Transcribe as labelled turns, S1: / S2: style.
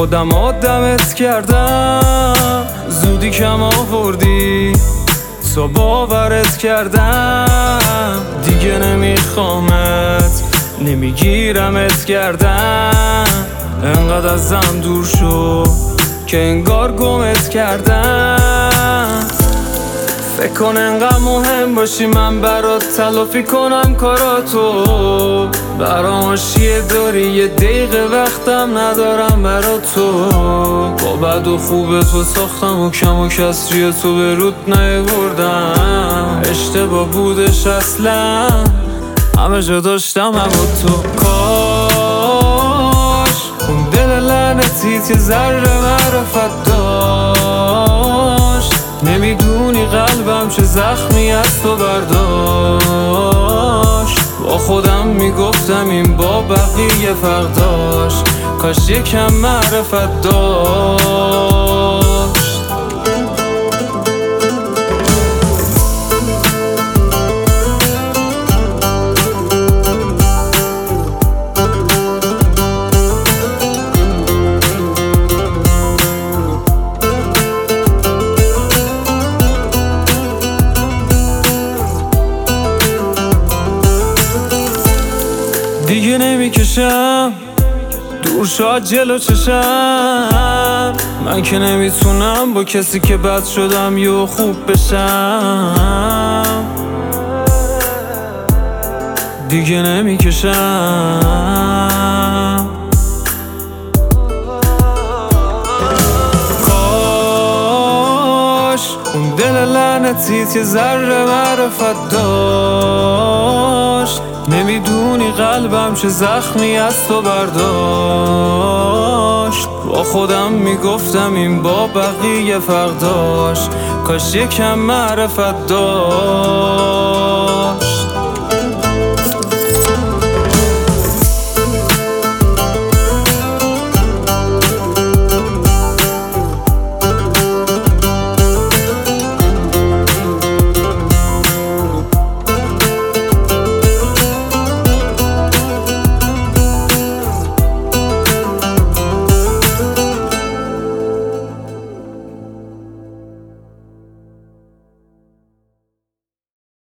S1: خودم آدمت کردم، زودی کم آوردی تو باورت کردم، دیگه نمیخوامت نمیگیرمت کردم. انقدر ازم دور شو که انگار گمت کردم. فکر کن انقدر مهم باشی من برات تلافی کنم کاراتو. برام حاشیه داری یه دقیقه وقتم ندارم برات تو. با بد و خوب تو ساختم و کم و کسری تو به رود نیاوردم. اشتباه بودش اصلا همه جا داشتم اما تو. کاش اون دل لعنتیت یه ذره معرفت داشت. نمیدونی قلبم چه زخمی از تو برداشت. با خودم میگفتم این با بقیه فرق داشت، کاش یکم معرفت داشت. دیگه نمیکشم دور شاد جلو چشم. من که نمیتونم با کسی که بد شدم یه خوب بشم. دیگه نمیکشم. کاش اون دل لعنتیت یه ذره معرفت داشت. نمیدونی قلبم چه زخمی از تو برداشت. با خودم میگفتم این با بقیه فرق داشت، کاش یکم معرفت داشت.